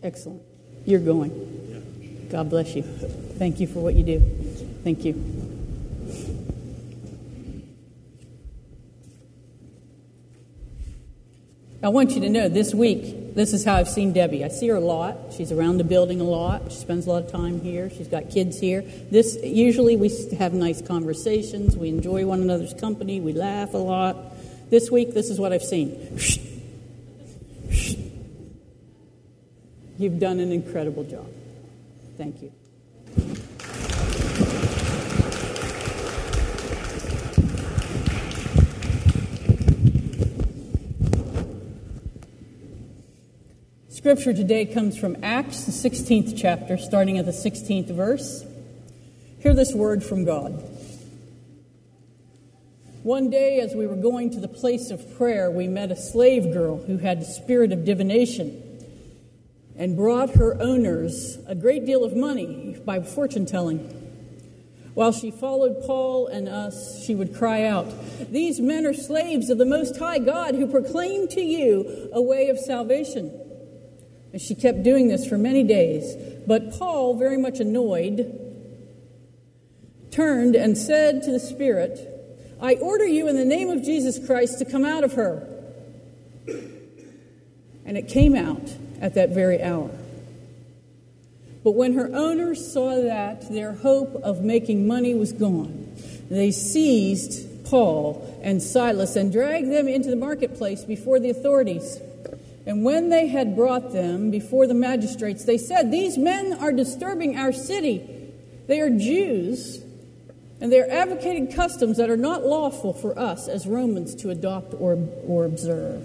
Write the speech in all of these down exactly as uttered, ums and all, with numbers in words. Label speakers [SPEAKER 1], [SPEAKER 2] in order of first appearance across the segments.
[SPEAKER 1] Excellent. You're going. God bless you. Thank you for what you do. Thank you. I want you to know this week, this is how I've seen Debbie. I see her a lot. She's around the building a lot. She spends a lot of time here. She's got kids here. This usually we have nice conversations. We enjoy one another's company. We laugh a lot. This week, this is what I've seen. You've done an incredible job. Thank you. Scripture today comes from Acts, the sixteenth chapter, starting at the sixteenth verse. Hear this word from God. One day, as we were going to the place of prayer, we met a slave girl who had the spirit of divination and brought her owners a great deal of money by fortune-telling. While she followed Paul and us, she would cry out, "These men are slaves of the Most High God who proclaim to you a way of salvation." And she kept doing this for many days. But Paul, very much annoyed, turned and said to the spirit, "I order you in the name of Jesus Christ to come out of her." And it came out at that very hour. But when her owners saw that their hope of making money was gone, they seized Paul and Silas and dragged them into the marketplace before the authorities. And when they had brought them before the magistrates, they said, "These men are disturbing our city. They are Jews, and they are advocating customs that are not lawful for us as Romans to adopt or, or observe."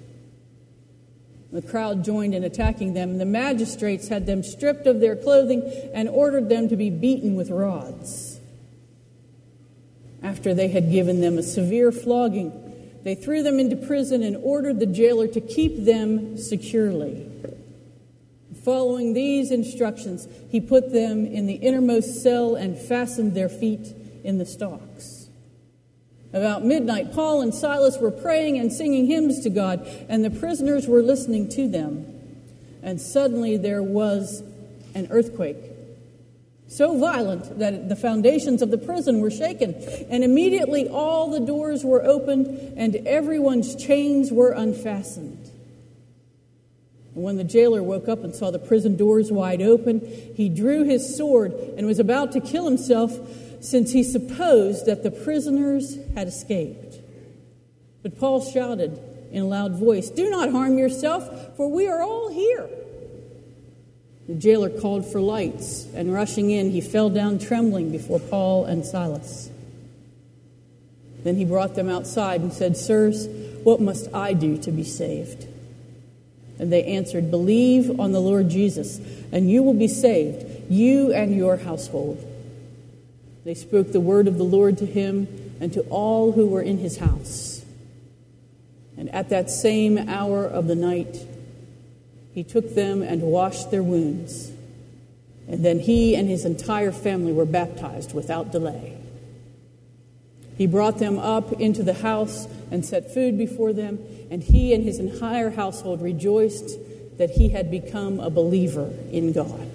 [SPEAKER 1] The crowd joined in attacking them, and the magistrates had them stripped of their clothing and ordered them to be beaten with rods. After they had given them a severe flogging, they threw them into prison and ordered the jailer to keep them securely. Following these instructions, he put them in the innermost cell and fastened their feet in the stocks. About midnight, Paul and Silas were praying and singing hymns to God, and the prisoners were listening to them. And suddenly there was an earthquake, so violent that the foundations of the prison were shaken, and immediately all the doors were opened and everyone's chains were unfastened. And when the jailer woke up and saw the prison doors wide open, he drew his sword and was about to kill himself, since he supposed that the prisoners had escaped. But Paul shouted in a loud voice, "Do not harm yourself, for we are all here." The jailer called for lights, and rushing in, he fell down trembling before Paul and Silas. Then he brought them outside and said, "Sirs, what must I do to be saved?" And they answered, "Believe on the Lord Jesus, and you will be saved, you and your household." They spoke the word of the Lord to him and to all who were in his house. And at that same hour of the night, he took them and washed their wounds. And then he and his entire family were baptized without delay. He brought them up into the house and set food before them, and he and his entire household rejoiced that he had become a believer in God.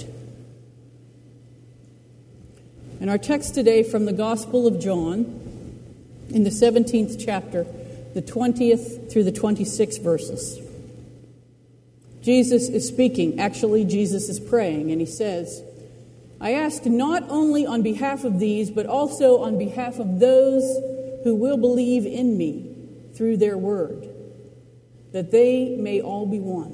[SPEAKER 1] And our text today from the Gospel of John, in the seventeenth chapter, the twentieth through the twenty-sixth verses. Jesus is speaking. Actually, Jesus is praying, and he says, "I ask not only on behalf of these, but also on behalf of those who will believe in me through their word, that they may all be one.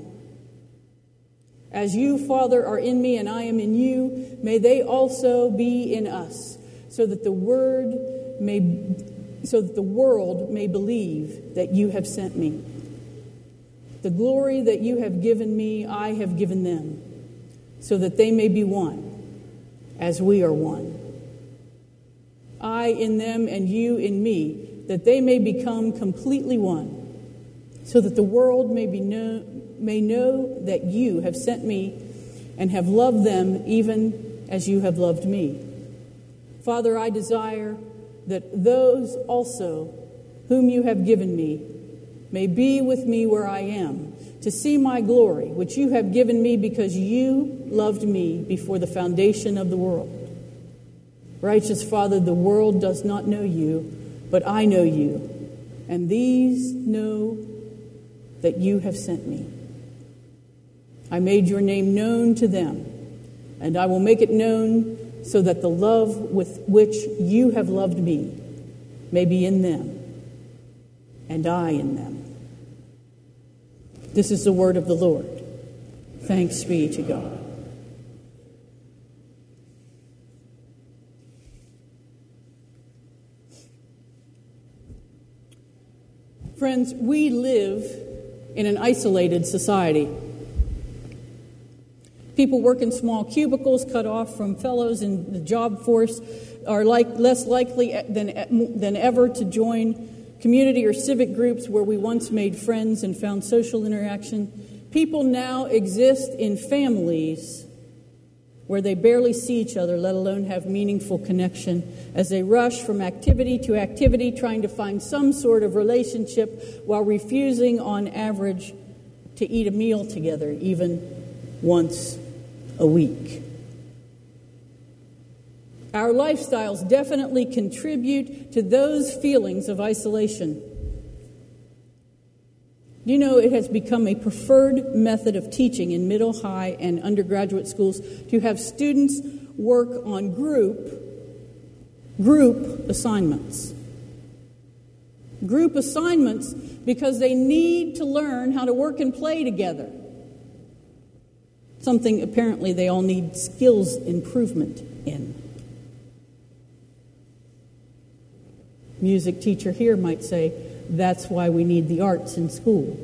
[SPEAKER 1] As you, Father, are in me and I am in you, may they also be in us, so that the word may, so that the world may believe that you have sent me. The glory that you have given me, I have given them, so that they may be one, as we are one. I in them and you in me, that they may become completely one, so that the world may be know, may know that you have sent me and have loved them even as you have loved me. Father, I desire that those also whom you have given me may be with me where I am, to see my glory, which you have given me because you loved me before the foundation of the world. Righteous Father, the world does not know you, but I know you, and these know that you have sent me. I made your name known to them, and I will make it known so that the love with which you have loved me may be in them, and I in them. This is the word of the Lord. Thanks be to God. Friends, we live in an isolated society. People work in small cubicles, cut off from fellows in the job force, are like less likely than, than ever to join community or civic groups where we once made friends and found social interaction. People now exist in families where they barely see each other, let alone have meaningful connection, as they rush from activity to activity, trying to find some sort of relationship while refusing, on average, to eat a meal together, even once a week. Our lifestyles definitely contribute to those feelings of isolation. You know, it has become a preferred method of teaching in middle, high, and undergraduate schools to have students work on group, group assignments. Group assignments because they need to learn how to work and play together. Something apparently they all need skills improvement in. Music teacher here might say, that's why we need the arts in school.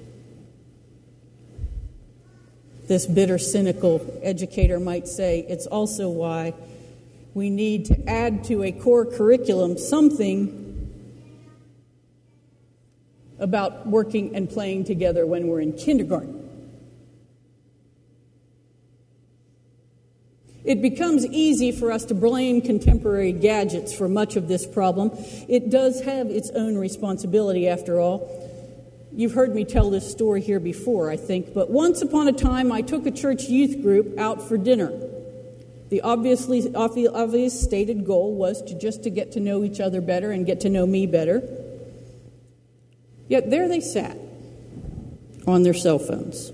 [SPEAKER 1] This bitter, cynical educator might say, it's also why we need to add to a core curriculum something about working and playing together when we're in kindergarten. It becomes easy for us to blame contemporary gadgets for much of this problem. It does have its own responsibility, after all. You've heard me tell this story here before, I think, but once upon a time I took a church youth group out for dinner. The obviously obvious stated goal was to just to get to know each other better and get to know me better. Yet there they sat on their cell phones.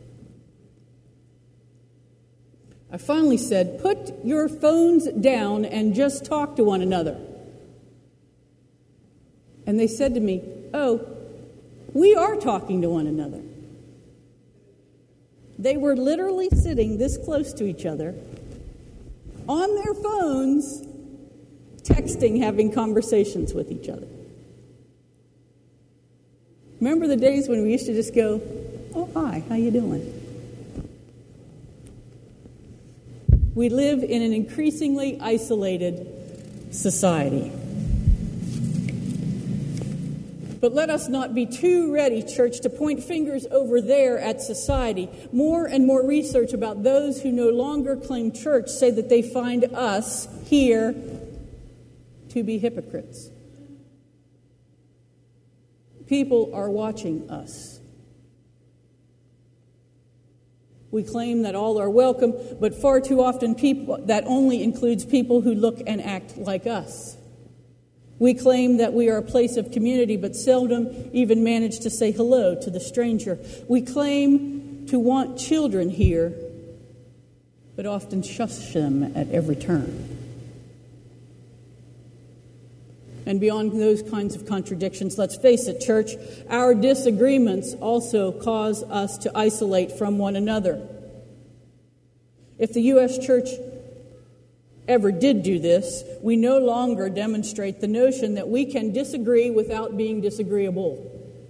[SPEAKER 1] I finally said, put your phones down and just talk to one another. And they said to me, oh, we are talking to one another. They were literally sitting this close to each other, on their phones, texting, having conversations with each other. Remember the days when we used to just go, oh, hi, how you doing? We live in an increasingly isolated society. But let us not be too ready, church, to point fingers over there at society. More and more research about those who no longer claim church say that they find us here to be hypocrites. People are watching us. We claim that all are welcome, but far too often people that only includes people who look and act like us. We claim that we are a place of community, but seldom even manage to say hello to the stranger. We claim to want children here, but often shush them at every turn. And beyond those kinds of contradictions, let's face it, church, our disagreements also cause us to isolate from one another. If the U S church ever did do this, we no longer demonstrate the notion that we can disagree without being disagreeable.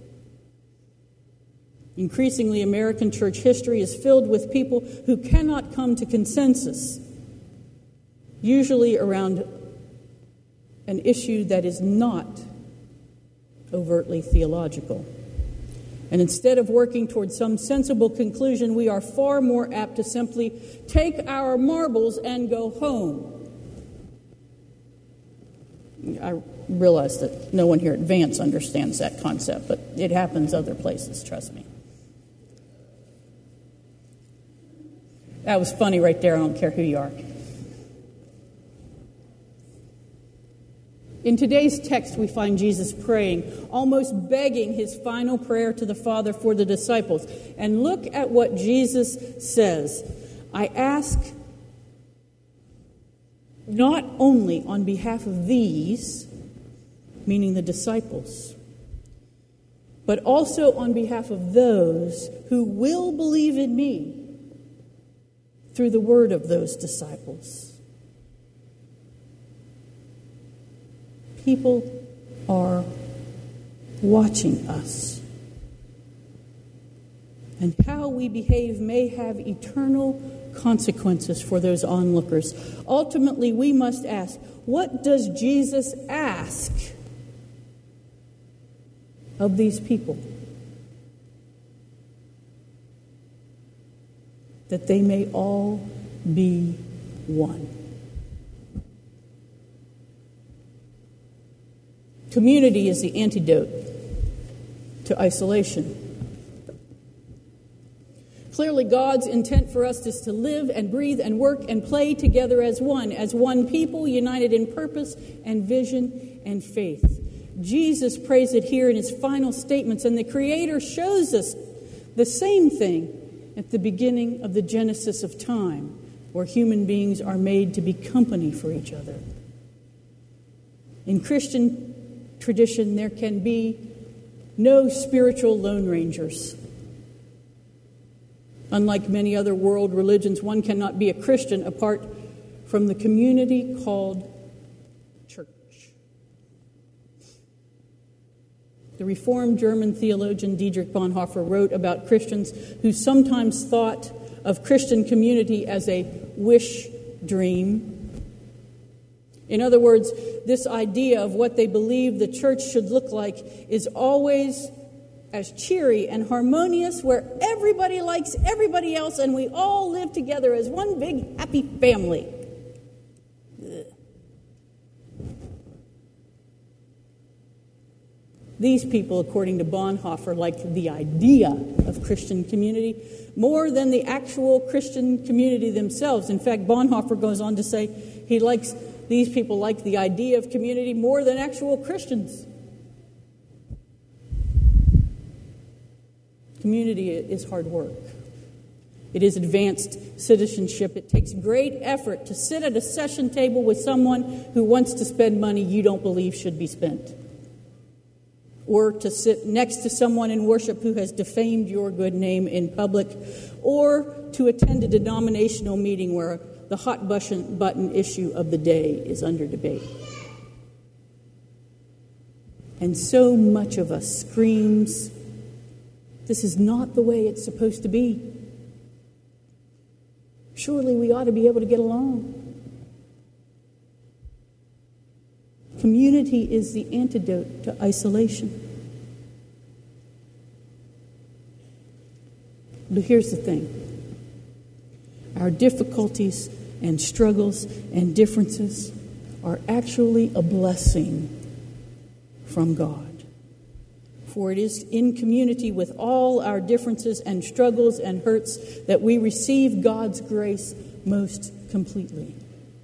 [SPEAKER 1] Increasingly, American church history is filled with people who cannot come to consensus, usually around an issue that is not overtly theological. And instead of working towards some sensible conclusion, we are far more apt to simply take our marbles and go home. I realize that no one here at Vance understands that concept, but it happens other places, trust me. That was funny right there. I don't care who you are. In today's text, we find Jesus praying, almost begging his final prayer to the Father for the disciples. And look at what Jesus says. I ask not only on behalf of these, meaning the disciples, but also on behalf of those who will believe in me through the word of those disciples. People are watching us. And how we behave may have eternal consequences for those onlookers. Ultimately, we must ask, what does Jesus ask of these people? That they may all be one. Community is the antidote to isolation. Clearly, God's intent for us is to live and breathe and work and play together as one, as one people united in purpose and vision and faith. Jesus prays it here in his final statements, and the Creator shows us the same thing at the beginning of the Genesis of time, where human beings are made to be company for each other. In Christian tradition, there can be no spiritual lone rangers. Unlike many other world religions, one cannot be a Christian apart from the community called church. The Reformed German theologian Dietrich Bonhoeffer wrote about Christians who sometimes thought of Christian community as a wish dream. In other words, this idea of what they believe the church should look like is always as cheery and harmonious, where everybody likes everybody else and we all live together as one big happy family. Ugh. These people, according to Bonhoeffer, like the idea of Christian community more than the actual Christian community themselves. In fact, Bonhoeffer goes on to say he likes these people like the idea of community more than actual Christians. Community is hard work. It is advanced citizenship. It takes great effort to sit at a session table with someone who wants to spend money you don't believe should be spent, or to sit next to someone in worship who has defamed your good name in public, or to attend a denominational meeting where the hot button, button issue of the day is under debate. And so much of us screams, this is not the way it's supposed to be. Surely we ought to be able to get along. Community is the antidote to isolation. But here's the thing. Our difficulties and struggles and differences are actually a blessing from God. For it is in community with all our differences and struggles and hurts that we receive God's grace most completely.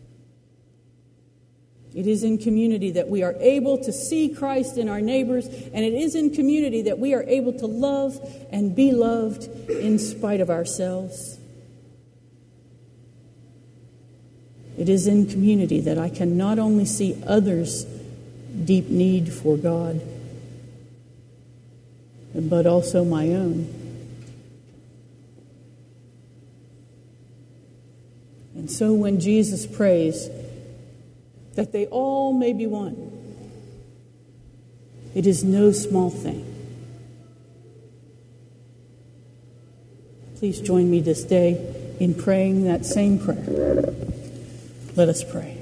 [SPEAKER 1] It is in community that we are able to see Christ in our neighbors, and it is in community that we are able to love and be loved in spite of ourselves. It is in community that I can not only see others' deep need for God, but also my own. And so when Jesus prays that they all may be one, it is no small thing. Please join me this day in praying that same prayer. Let us pray.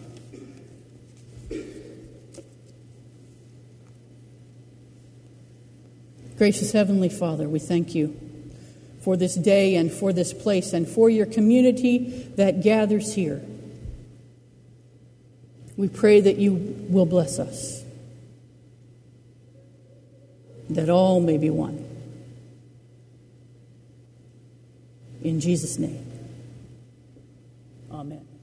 [SPEAKER 1] Gracious Heavenly Father, we thank you for this day and for this place and for your community that gathers here. We pray that you will bless us, that all may be one. In Jesus' name, Amen.